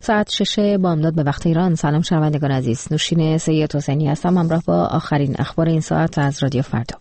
ساعت 6 بامداد به وقت ایران. سلام شنوندگان عزیز، نوشین سید حسینی هستم همراه با آخرین اخبار این ساعت از رادیو فردا.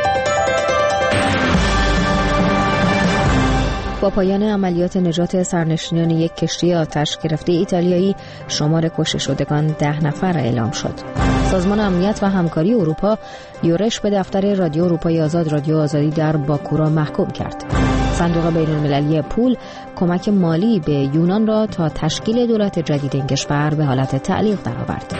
با پایان عملیات نجات سرنشینان یک کشتی آتش گرفته ایتالیایی، شمار کشته شدگان 10 نفر اعلام شد. سازمان امنیت و همکاری اروپا یورش به دفتر رادیو اروپای آزاد رادیو آزادی در باکو را محکوم کرد. صندوق بین‌المللی پول کمک مالی به یونان را تا تشکیل دولت جدید این کشور به حالت تعلیق درآورد.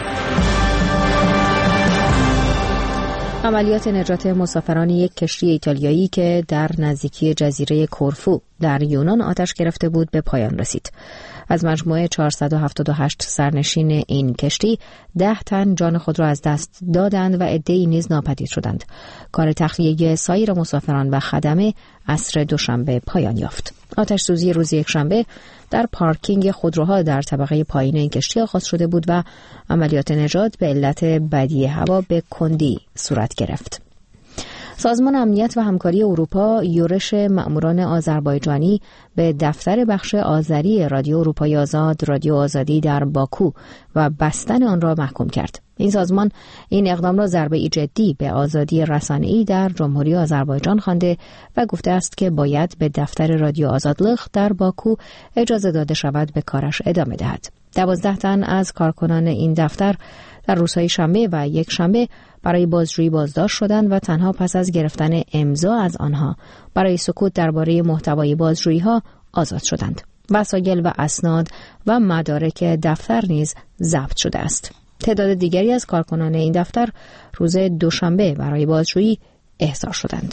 عملیات نجات مسافران یک کشتی ایتالیایی که در نزدیکی جزیره کورفو در یونان آتش گرفته بود به پایان رسید. از مجموعه 478 سرنشین این کشتی 10 تن جان خود را از دست دادند و عده‌ای نیز ناپدید شدند. کار تخلیه سایر مسافران و خدمه عصر دوشنبه پایان یافت. آتش سوزی روز یکشنبه در پارکینگ خودروها در طبقه پایین این کشتی آغاز شده بود و عملیات نجات به علت بدی هوا به کندی صورت گرفت. سازمان امنیت و همکاری اروپا یورش مأموران آذربایجانی به دفتر بخش آذری رادیو اروپای آزاد رادیو آزادی در باکو و بستن آن را محکوم کرد. این سازمان این اقدام را ضربه‌ای جدی به آزادی رسانه‌ای در جمهوری آذربایجان خوانده و گفته است که باید به دفتر رادیو آزادلخ در باکو اجازه داده شود به کارش ادامه دهد. 12 تن از کارکنان این دفتر در روزهای شنبه و یک شنبه برای بازجویی بازداشت شدند و تنها پس از گرفتن امضا از آنها برای سکوت درباره محتوای بازجویی‌ها آزاد شدند. وسایل و اسناد و مدارک دفتر نیز ضبط شده است. تعداد دیگری از کارکنان این دفتر روز دوشنبه برای بازجویی احضار شدند.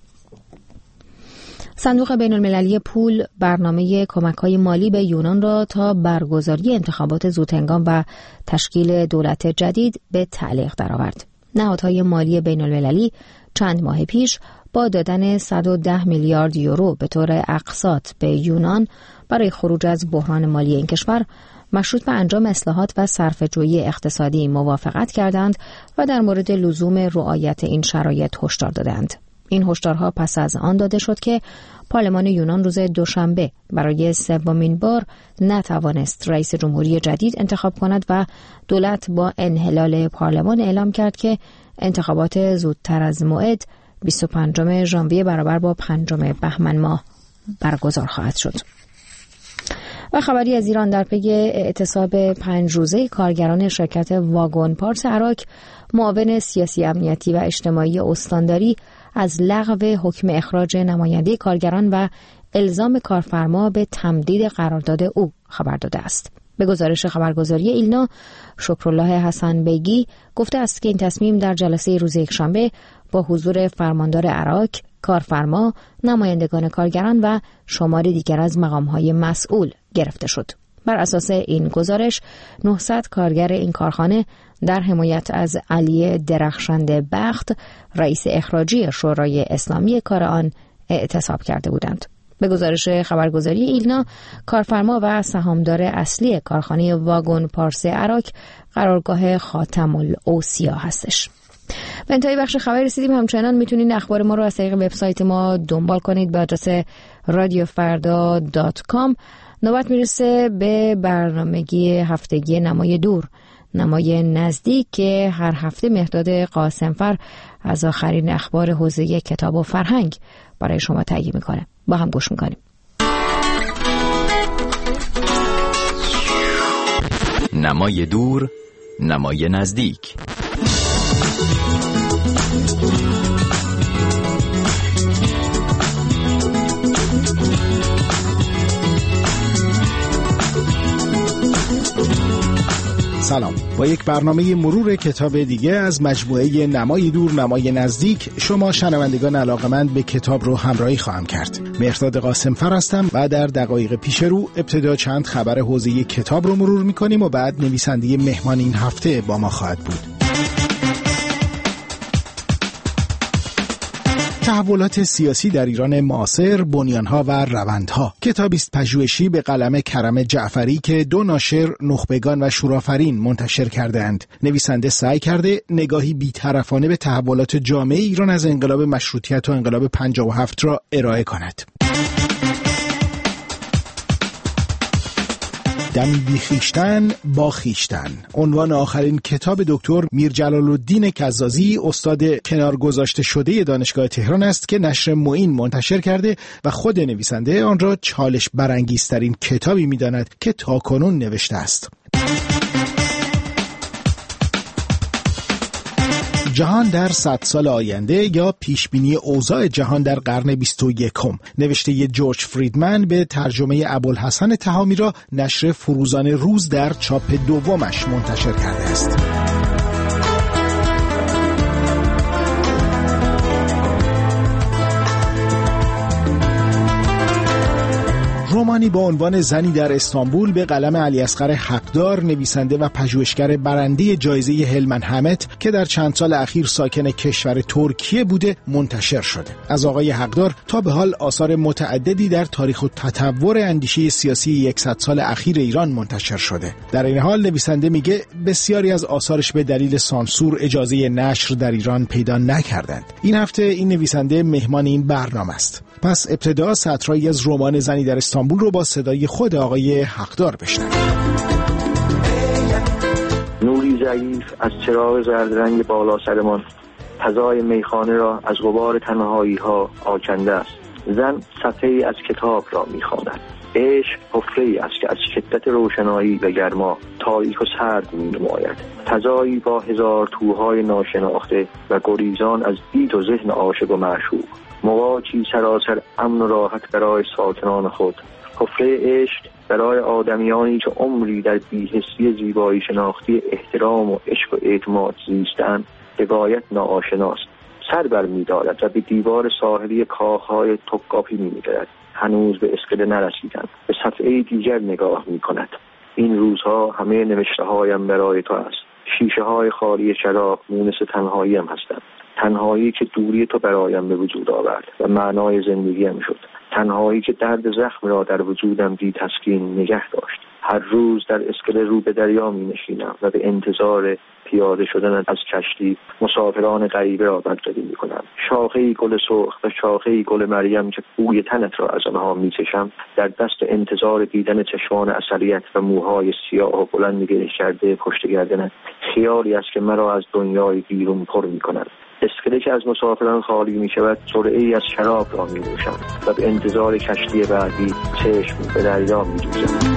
صندوق بین‌المللی پول برنامه کمک‌های مالی به یونان را تا برگزاری انتخابات زودهنگام و تشکیل دولت جدید به تعلیق درآورد. نهادهای مالی بین‌المللی چند ماه پیش با دادن 110 میلیارد یورو به طور اقساط به یونان برای خروج از بحران مالی این کشور مشروط به انجام اصلاحات و صرفه‌جویی اقتصادی موافقت کردند و در مورد لزوم رعایت این شرایط هشدار دادند. این هشدارها پس از آن داده شد که پارلمان یونان روز دوشنبه برای سومین بار نتوانست رئیس جمهوری جدید انتخاب کند و دولت با انحلال پارلمان اعلام کرد که انتخابات زودتر از موعد 25 ژانویه برابر با 5 بهمن ماه برگزار خواهد شد. و خبری از ایران در پی اعتصاب 5 روزه کارگران شرکت واگن پارس عراق، معاون سیاسی امنیتی و اجتماعی استانداری از لغو حکم اخراج نماینده کارگران و الزام کارفرما به تمدید قرارداد او خبر داده است. به گزارش خبرگزاری ایلنا، شکرالله حسن بیگی گفته است که این تصمیم در جلسه روز یکشنبه با حضور فرماندار عراق، کارفرما، نمایندگان کارگران و شماری دیگر از مقام‌های مسئول گرفته شد. بر اساس این گزارش 900 کارگر این کارخانه در حمایت از علی درخشنده بخت، رئیس اخراجی شورای اسلامی کار آن، اعتصاب کرده بودند. به گزارش خبرگزاری ایلنا، کارفرما و سهامدار اصلی کارخانه واگن پارس عراق قرارگاه خاتم الاوصیا هستش. به انتهای بخش خبر رسیدیم. همچنان میتونید اخبار ما رو از طریق وبسایت ما دنبال کنید به آدرس radiofarda.com. نوبت میرسه به برنامگی هفتگی نمای دور، نمای نزدیک که هر هفته مهرداد قاسمفر از آخرین اخبار حوزه کتاب و فرهنگ برای شما تهیه میکنه. با هم گوش میکنیم. نمای دور، نمای نزدیک. سلام، با یک برنامه مرور کتاب دیگه از مجموعه نمای دور نمای نزدیک شما شنوندگان علاقه‌مند به کتاب رو همراهی خواهم کرد. مهرداد قاسمفر هستم و در دقایق پیش رو ابتدا چند خبر حوزه کتاب رو مرور می‌کنیم و بعد نویسنده مهمان این هفته با ما خواهد بود. تحولات سیاسی در ایران معاصر، بنیانها و روندها. کتابی است پژوهشی به قلم کرم جعفری که دو ناشر، نخبگان و شورافرین منتشر کرده‌اند. نویسنده سعی کرده نگاهی بی‌طرفانه به تحولات جامعه ایران از انقلاب مشروطیت و انقلاب 57 را ارائه کند. دمی بی خویشتن با خویشتن، عنوان آخرین کتاب دکتر میرجلال‌الدین کزازی، استاد کنار گذاشته شده دانشگاه تهران است که نشر معین منتشر کرده و خود نویسنده آن را چالش برانگیزترین کتابی می‌داند که تاکنون نوشته است. جهان در 100 سال آینده یا پیشبینی اوضاع جهان در قرن 21، نوشته جورج فریدمن به ترجمه ابوالحسن تهامی را نشر فروزان روز در چاپ دومش منتشر کرده است. رومانی با عنوان زنی در استانبول به قلم علیاصغر حقدار، نویسنده و پژوهشگر برنده جایزه هلمن همت که در چند سال اخیر ساکن کشور ترکیه بوده منتشر شده. از آقای حقدار تا به حال آثار متعددی در تاریخ و تطور اندیشه سیاسی 100 سال اخیر ایران منتشر شده. در این حال نویسنده میگه بسیاری از آثارش به دلیل سانسور اجازه نشر در ایران پیدا نکردند. این هفته این نویسنده مهمان این برنامه است. پس ابتدا سطرهایی از رمان زنی در استانبول رو با صدای خود آقای حقدار بشنویم. نوری ضعیف از چراغ زرد رنگ بالا سرمان فضای میخانه را از غبار تنهایی ها آکنده است. زن صفحه‌ای از کتاب را میخواند. عشق حفره‌ای است که از شدت روشنایی و گرما تاریک و سرد می‌نماید. فضایی با هزار توهای ناشناخته و گریزان از دید و ذهن عاشق و معشوق. مواجی سراسر امن و راحت برای ساکنان خود. حفره عشق برای آدمیانی که عمری در بی‌حسی زیبایی شناختی احترام و عشق و اعتماد زیستند بغایت ناآشناست. سر بر می‌دارد و به دیوار ساحلی کاخهای توقافی می‌نگرد. هنوز به اسکله نرسیدند. به صفحه دیگر نگاه می‌کند. این روزها همه نوشته‌هایم برای تو است. شیشه‌های خالی شراب مونس تنهاییم هستند. تنهایی که دوری تو برایم به وجود آورد و معنای زندگیم شد. تنهایی که درد زخم را در وجودم بی تسکین نگه داشت. هر روز در اسکله رو به دریا می نشینم و به انتظار پیاده شدن از کشتی مسافران غریبه را بدرقه می کنم. شاخه‌ای گل سرخ و شاخه‌ای گل مریم که بوی تنت را از آنها می چشم در دست انتظار دیدن چشمان عسلیت و موهای سیاه و بلند گره کرده پشت گردنت. خیالی است که مرا از دنیای بیرون پر می کند. اسکله که از مسافران خالی می شود سرعه‌ای از شراب را می نوشم و به انتظار کشتی بعدی چشم به دریا می دوزم.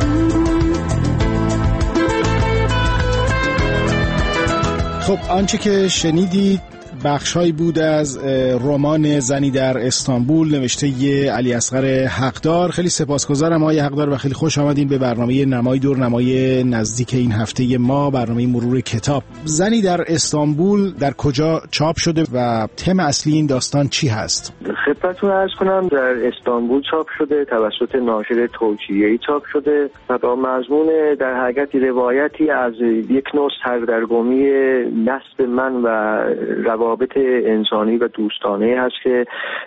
خب آنچه که شنیدید بخش‌هایی بود از رمان زنی در استانبول نوشته علیاصغر حقدار. خیلی سپاسگزارم آقای حقدار و خیلی خوش آمدین به برنامه نمای دور نمای نزدیک این هفته ما، برنامه مرور کتاب. زنی در استانبول در کجا چاپ شده و تم اصلی این داستان چی هست؟ خدمتتون عرض کنم در استانبول چاپ شده، توسط ناشر ترکیه‌ای چاپ شده و با مضمون در حقیقت روایتی از یک نوع سردرگمی نسب من و روابط انسانی و دوستانه هست که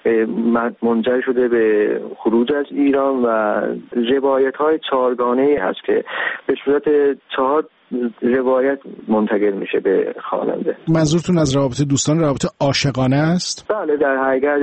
منجر شده به خروج از ایران و روایت‌های چهارگانه‌ای هست که به صورت 4 روایت منتقل میشه به خواننده. منظورتون از روابط دوستان روابط عاشقانه است؟ بله، در حقیقت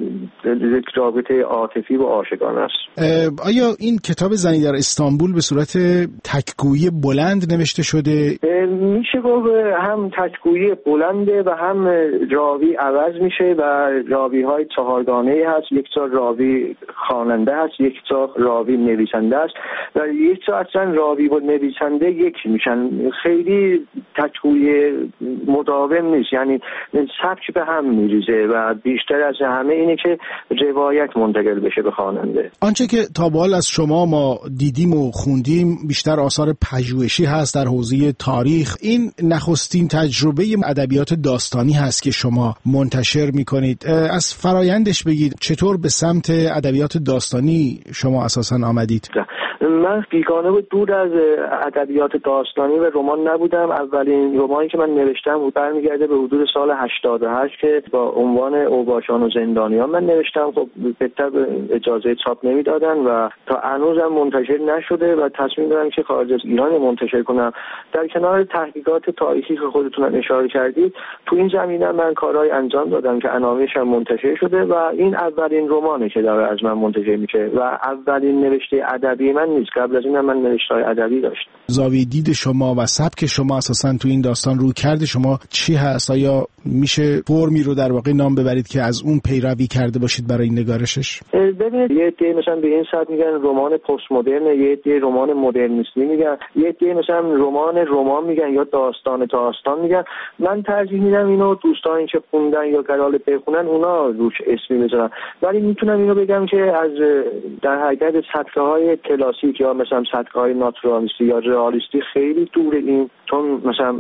یک رابطه عاطفی و عاشقانه است. آیا این کتاب زنی در استانبول به صورت تک‌گویی بلند نوشته شده؟ میشه گفت هم تک‌گویی بلنده و هم راوی عوض میشه و راوی‌های چهارگانه‌ای هست. یک جا راوی خواننده هست، یک جا راوی نویسنده است و یک جا اصلا راوی و نویسنده یکی میشن. خیلی تک‌گویی مداوم نیست، یعنی سبک به هم میریزه و بیشتر از همه اینه که روایت منتقل بشه به خواننده. آنچه که تا به حال از شما ما دیدیم و خوندیم بیشتر آثار پژوهشی هست در حوزه تاریخ. این نخستین تجربه ادبیات داستانی هست که شما منتشر میکنید. از فرایندش بگید، چطور به سمت ادبیات داستانی شما اساساً آمدید؟ من بیگانه و دور از ادبیات داستانی و رمان نبودم. اولین رمانی که من نوشتم برمیگرده به حدود سال 88 که با عنوان اوباشان و زندانیان من نوشتم. خب بهتر اجازه چاپ نمیدادن و تا هنوزم منتشر نشده و تصمیم دارم که خارج از ایران منتشر کنم. در کنار تحقیقات تاریخی که خودتون اشاره کردید، تو این زمینه من کارهای انجام دادم که عناوینش هم منتشر شده و این اولین رمانه که داره از من منتشر میشه و اولین نوشته ادبی من نیست. قبل از این من نوشته‌های ادبی داشتم. زاویه دید شما و سبک شما اساساً تو این داستان رو کرده شما چی هست؟ آیا میشه فرمی رو در واقع نام ببرید که از اون پیروی کرده باشید برای این نگارشش؟ ببینید یه عده مثلا به این سبک میگن رمان پست مدرن، یه عده رمان مدرنیستی میگن، یه عده مثلا رمان میگن یا داستان میگن. من ترجیح میدم اینو دوستانی که خوندن یا قراره بخونن اونا روش اسمی بذارن، ولی میتونم اینو بگم که از در حقیقت سطرهای کلاسیک یا مثلا سطرهای ناتورالیستی یا رئالیستی خیلی دوره این، چون مثلا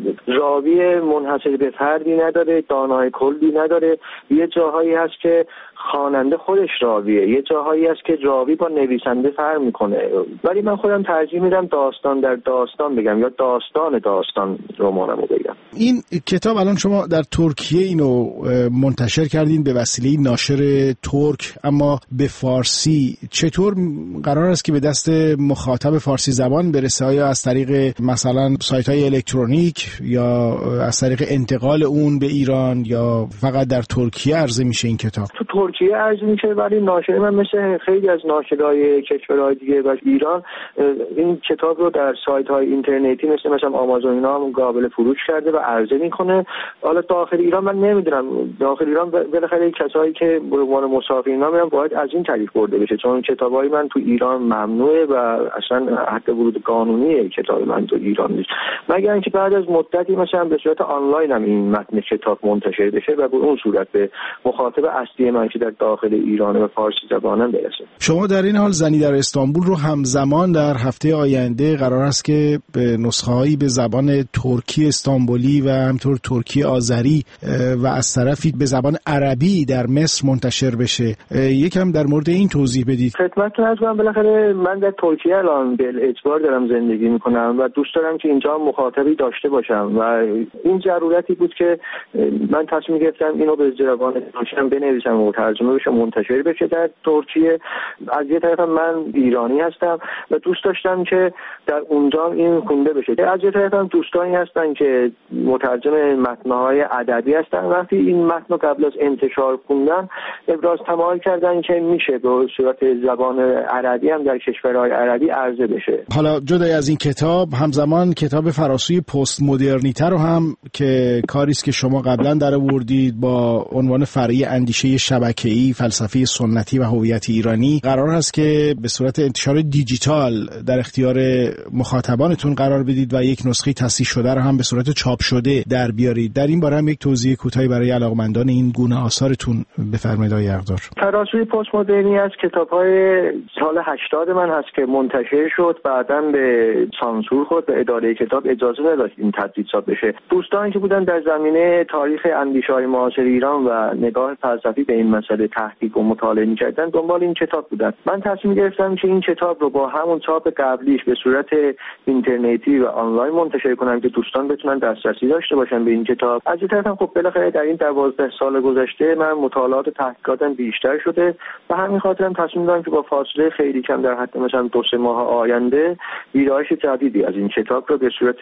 راوی منحصر به فردی نداره، دانای کلی نداره. یه جاهایی هست که خواننده خودش راویه، یه جاهایی هست که راوی با نویسنده فرق میکنه، ولی من خودم ترجیح میدم داستان در داستان بگم یا داستان رمانمو بگم. این کتاب الان شما در ترکیه اینو منتشر کردین به وسیله ناشر ترک، اما به فارسی چطور قرار است که به دست مخاطب فارسی زبان برسه؟ آیا از طریق مثلا سایت‌های الکترونیک یا از طریق انتقال اون به ایران یا فقط در ترکیه عرضه میشه این کتاب؟ تو ترکیه عرضه میشه، ولی ناشر من مثل خیلی از ناشرهای کشورهای دیگه و ایران این کتاب رو در سایت‌های اینترنتی مثلا آمازون اینا هم قابل فروش کرده و عرضه میکنه. حالا داخل ایران من نمیدونم، داخل ایران بالاخره کسایی که به عنوان مسافرین میرن باید از این طریق برده بشه، چون کتابای من تو ایران ممنوعه و اصلا حق ورود قانونیه کتاب من تو ایران نیست، مگر اینکه بعد از مدتی مثلا به صورت آنلاین هم این متن کتاب منتشر بشه و به اون صورت به مخاطب اصلی من که در داخل ایران و فارسی زبانان برسه. شما در این حال زنی در استانبول رو همزمان در هفته آینده قرار است که به نسخه‌هایی به زبان ترکی استانبولی و همطور ترکی آذری و از طرفی به زبان عربی در مصر منتشر بشه. یکم در مورد این توضیح بدید. خدمتتون عرض کنم بالاخره من در ترکیه الان به اجبار دارم زندگی میکنم و دوست دارم که اینجا مخاطبی داشته باشم و این ضرورتی بود که من تصمیم گرفتم اینو به زبان ترکی بنویسم و ترجمه بشه منتشر بشه در ترکیه. از یه طرف من ایرانی هستم و دوست داشتم که در اونجا این خونده بشه. از یه طرف هم دوستانی هستن که مترجم متن‌های ادبی هستن، وقتی این متن رو قبل از انتشار خوندن ابراز تمایل کردن که میشه به صورت زبان عربی هم در کشورهای عربی عرضه بشه. حالا جدای از این کتاب همزمان کتاب فراسوی پست مدرنیته رو هم که کاری است که شما قبلا درآوردید با عنوان فرعی اندیشه شبکه‌ای، فلسفه سنتی و هویت ایرانی، قرار است که به صورت انتشار دیجیتال در اختیار مخاطبانتون قرار بدید و یک نسخه تصحیح شده رو هم به صورت چاپ شده در بیارید. در این باره هم یک توضیح کوتاهی برای علاقمندان این گونه آثارتون بفرمایید آقای اقدار. فراسوی پست مدرنی از کتاب‌های سال 80 من هست که منتشر شد، بعداً به سانسور خورد و اداره کتاب اجازه نداد این تجدید چاپ بشه. دوستانی که بودن در زمینه تاریخ اندیشه‌های معاصر ایران و نگاه فلسفی به این مسئله تحقیق و مطالعه می‌کردن دنبال این کتاب بودن. من تصمیم گرفتم که این کتاب رو با همون چاپ قبلیش به صورت اینترنتی و آنلاین منتشر کنم که دوستان بتونن دسترسی داشته باشن به این کتاب. از این طرف خب بالاخره در این 12 سال گذشته من مطالعات و تحقیقاتم بیشتر شده و همین خاطرم تصمیم دادم که با فاصله خیلی کم در حد مثلا 2-3 ماه آینده ویرایش جدیدی از این کتاب رو به صورت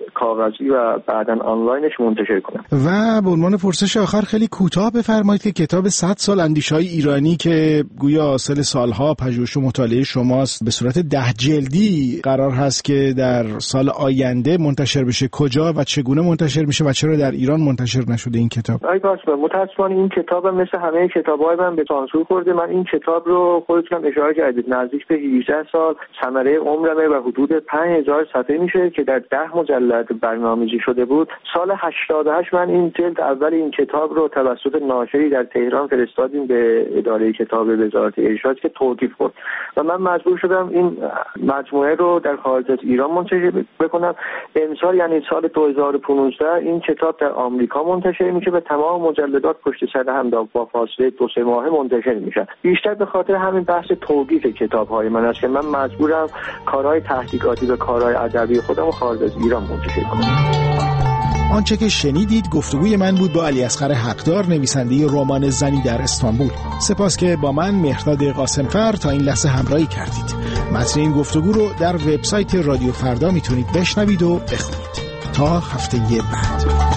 کاغذی و بعداً آنلاینش منتشر کنم. و به عنوان پرسش آخر خیلی کوتاه بفرمایید که کتاب 100 سال اندیشه‌های ایرانی که گویا حاصل سالها پژوهش و مطالعه شماست به صورت 10 جلدی قرار هست که در سال آینده منتشر بشه، کجا و چگونه منتشر میشه و چرا در ایران منتشر نشده این کتاب؟ متأسفانه این کتاب مثل همه کتاب‌های من به سانسور خورده. من این کتاب رو خودتون اشاره کردید نزدیک به 18 سال ثمره عمرمه و حدود 5000 صفحه میشه که در 10 مجلد برنامه‌ریزی شده بود. سال 88 من این جلد اول این کتاب رو توسط ناشری در تهران فرستادیم به اداره کتاب وزارت ارشاد که توقیف کرد و من مجبور شدم این مجموعه رو در خارج از ایران منتشر بکنم. امسال یعنی سال 2015 این کتاب در آمریکا منتشر میشه و تمام مجلدات پشت سر هم با فاصله 2-3 ماه منتشر میشن. بیشتر به خاطر همین بحث توقیف کتاب‌های من است که من مجبورم کارهای تحقیقاتی و کارهای ادبی خودم رو خارج از ایران منتشر کنم. آنچه که شنیدید گفتگوی من بود با علیاصغر حقدار، نویسنده رمان زنی در استانبول. سپاس که با من مهرداد قاسمفر تا این لحظه همراهی کردید. متن این گفتگو رو در وبسایت رادیو فردا میتونید بشنوید و بخونید. تا هفته بعد.